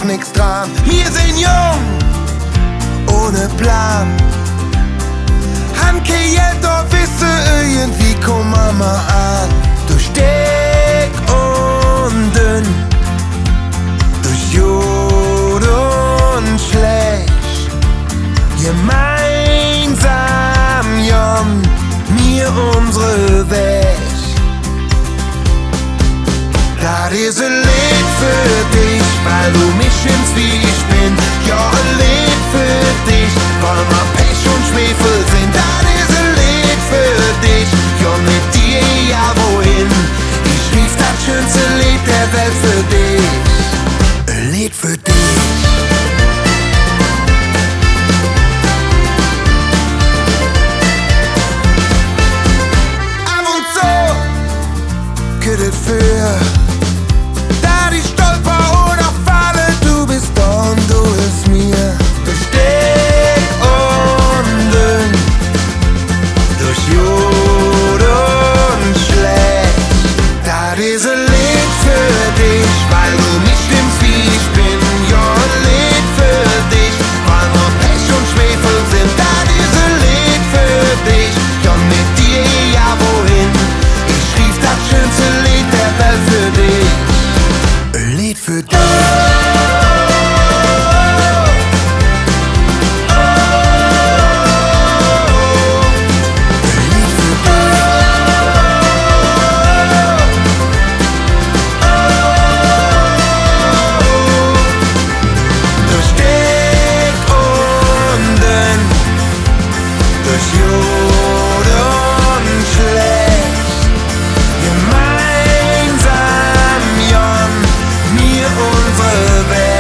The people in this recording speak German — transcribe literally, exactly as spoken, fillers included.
doch nix dran. Wir sind jung, ohne Plan. Han kein Geld, doch wisse irgendwie komm Mama an. Durch dick und dünn, durch Jod und schlecht, gemeinsam jom mir unsere Weg. Das ist ein Lied für dich, weil du mich schimpfst wie ich bin. Ja, ein Lied für dich, weil wir Pech und Schwefel sind. Das ist ein Lied für dich, ja mit dir, ja wohin. Ich schrieb das schönste Lied der Welt für dich. Ein Lied für dich. Ab und zu geht es für für dich. Unsere Welt.